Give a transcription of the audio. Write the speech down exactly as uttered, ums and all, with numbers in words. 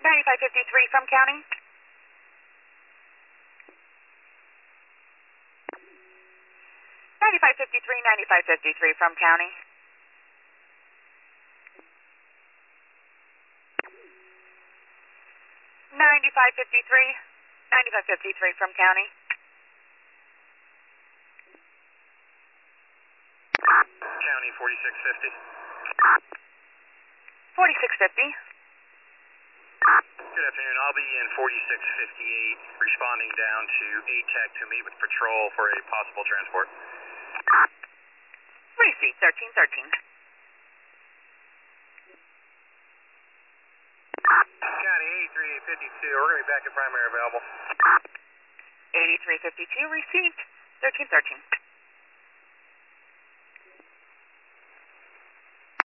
ninety-five fifty-three from county. ninety-five fifty-three, ninety-five fifty-three from county. ninety-five fifty-three, ninety-five fifty-three from county. County forty-six fifty. forty-six fifty. Good afternoon. I'll be in forty-six fifty-eight, responding down to A TEC to meet with patrol for a possible transport. Receipt thirteen thirteen. County eighty-three fifty-two. We're going to be back at primary available. eighty-three fifty-two, received thirteen thirteen.